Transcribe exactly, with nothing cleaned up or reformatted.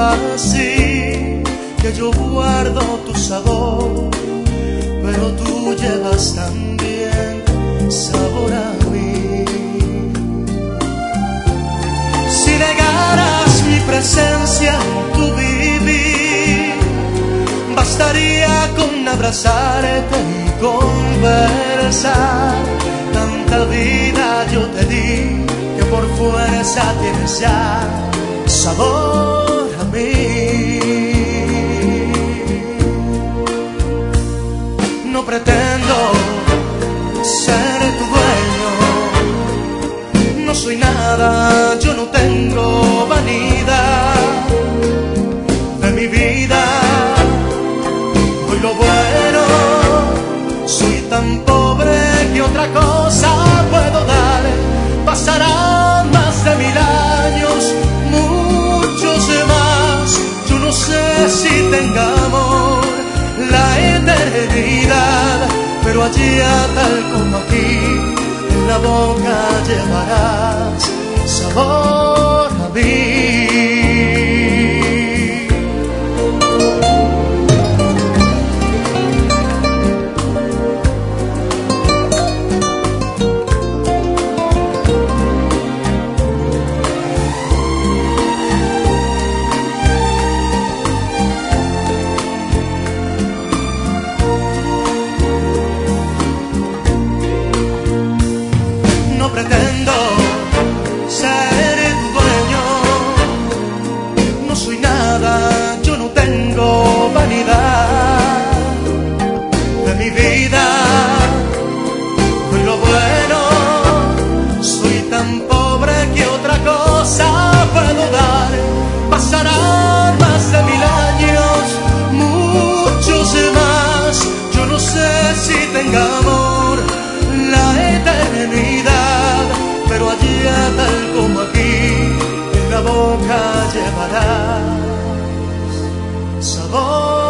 así, que yo guardo tu sabor, pero tú llevas también sabor a mí. Si negaras mi presencia en tu vivir, bastaría con abrazarte y conversar. Tanta vida yo te di que por fuerza tienes ya sabor a mí. No pretendo ser tu dueño, no soy nada, yo no tengo vanidad de mi vida. Doy lo bueno, soy tan pobre que otra cosa puedo dar. Pasarán más de mil años, muchos más, yo no sé si tengamos la eternidad, pero allá tal como aquí, en la boca llevarás sabor a mí. No pretendo ser tu dueño, no soy nada, yo no tengo vanidad de mi vida. Doy lo bueno, soy tan pobre que otra cosa puedo dar. Pasarán más de mil años, muchos más, yo no sé si tengamos la eternidad, pero allá tal como aquí, en la boca llevarás sabor.